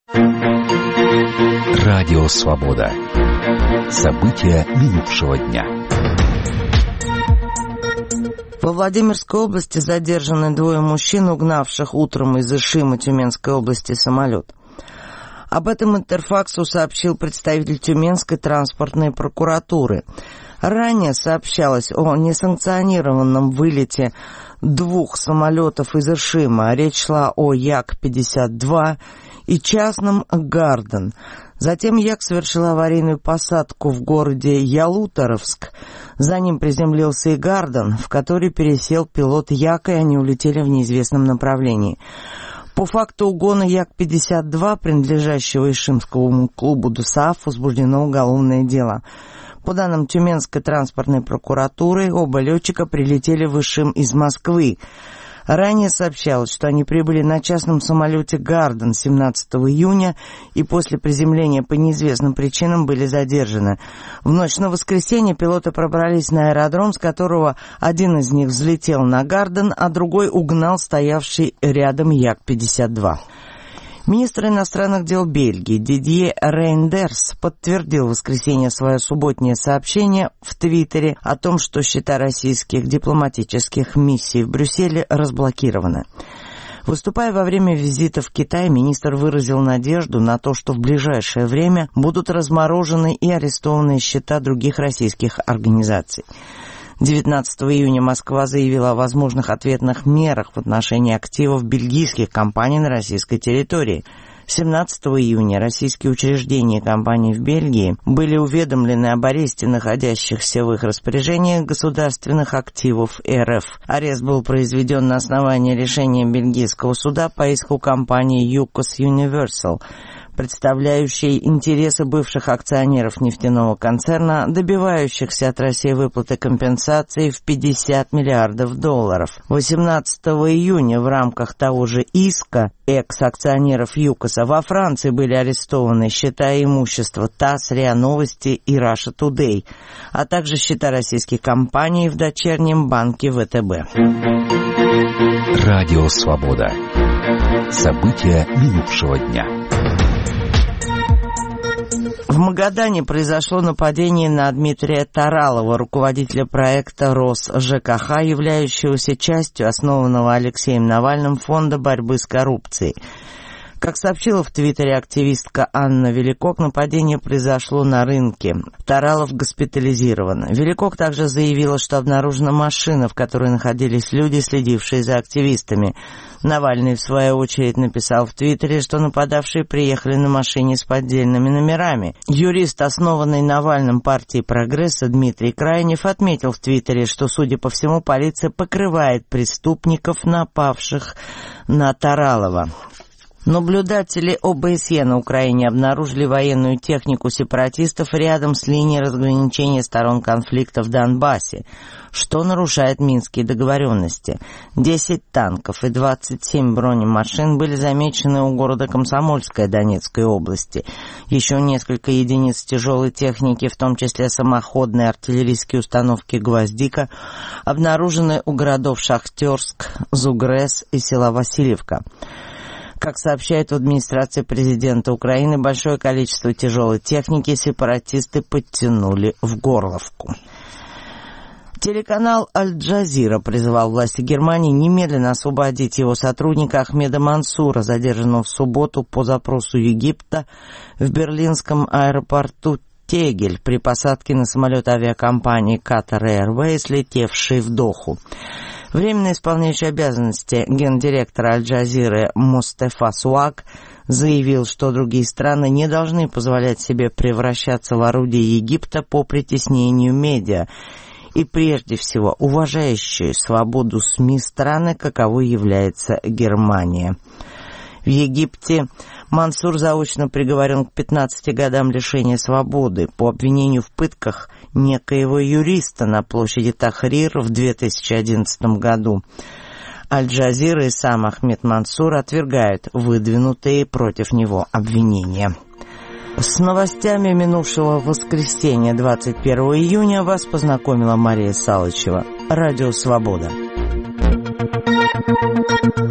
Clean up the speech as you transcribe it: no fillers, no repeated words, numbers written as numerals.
Радио «Свобода». События минувшего дня. Во Владимирской области задержаны 2 мужчин, угнавших утром из Ишима Тюменской области самолет. Об этом Интерфаксу сообщил представитель Тюменской транспортной прокуратуры. Ранее сообщалось о несанкционированном вылете 2 самолетов из Ишима. Речь шла о Як-52 и частном «Гарден». Затем Як совершил аварийную посадку в городе Ялуторовск. За ним приземлился и «Гарден», в который пересел пилот Яка, и они улетели в неизвестном направлении. По факту угона Як-52, принадлежащего Ишимскому клубу ДУСААФ, возбуждено уголовное дело. По данным Тюменской транспортной прокуратуры, оба летчика прилетели в Ишим из Москвы. Ранее сообщалось, что они прибыли на частном самолете «Гарден» 17 июня и после приземления по неизвестным причинам были задержаны. В ночь на воскресенье пилоты пробрались на аэродром, с которого один из них взлетел на «Гарден», а другой угнал стоявший рядом Як-52. Министр иностранных дел Бельгии Дидье Рейндерс подтвердил в воскресенье свое субботнее сообщение в Твиттере о том, что счета российских дипломатических миссий в Брюсселе разблокированы. Выступая во время визита в Китай, министр выразил надежду на то, что в ближайшее время будут разморожены и арестованы счета других российских организаций. 19 июня Москва заявила о возможных ответных мерах в отношении активов бельгийских компаний на российской территории. 17 июня российские учреждения и компании в Бельгии были уведомлены об аресте находящихся в их распоряжении государственных активов РФ. Арест был произведен на основании решения бельгийского суда по иску компании Yukos Universal, представляющей интересы бывших акционеров нефтяного концерна, добивающихся от России выплаты компенсации в $50 миллиардов. 18 июня в рамках того же иска экс-акционеров ЮКОСа во Франции были арестованы счета и имущество ТАСС, РИА Новости и Russia Today, а также счета российских компаний в дочернем банке ВТБ. Радио «Свобода». События минувшего дня. В Магадане произошло нападение на Дмитрия Таралова, руководителя проекта РосЖКХ, являющегося частью основанного Алексеем Навальным фонда борьбы с коррупцией. Как сообщила в Твиттере активистка Анна Великок, нападение произошло на рынке. Таралов госпитализирован. Великок также заявила, что обнаружена машина, в которой находились люди, следившие за активистами. Навальный, в свою очередь, написал в Твиттере, что нападавшие приехали на машине с поддельными номерами. Юрист, основанный Навальным партии «Прогресса» Дмитрий Крайнев, отметил в Твиттере, что, судя по всему, полиция покрывает преступников, напавших на Таралова. Наблюдатели ОБСЕ на Украине обнаружили военную технику сепаратистов рядом с линией разграничения сторон конфликта в Донбассе, что нарушает минские договоренности. 10 танков и 27 бронемашин были замечены у города Комсомольская Донецкой области. Еще несколько единиц тяжелой техники, в том числе самоходные артиллерийские установки «Гвоздика», обнаружены у городов Шахтерск, Зугрес и села Васильевка. Как сообщают в администрации президента Украины, большое количество тяжелой техники сепаратисты подтянули в Горловку. Телеканал «Аль-Джазира» призывал власти Германии немедленно освободить его сотрудника Ахмеда Мансура, задержанного в субботу по запросу Египта в берлинском аэропорту Тегель при посадке на самолет авиакомпании Qatar Airways, летевший в Доху. Временно исполняющий обязанности гендиректора «Аль-Джазиры» Мустафа Суак заявил, что другие страны не должны позволять себе превращаться в орудие Египта по притеснению медиа, и прежде всего уважающие свободу СМИ страны, каковой является Германия. В Египте Мансур заочно приговорен к 15 годам лишения свободы по обвинению в пытках некоего юриста на площади Тахрир в 2011 году. Аль-Джазира и сам Ахмед Мансур отвергают выдвинутые против него обвинения. С новостями минувшего воскресенья, 21 июня, вас познакомила Мария Салычева. Радио «Свобода».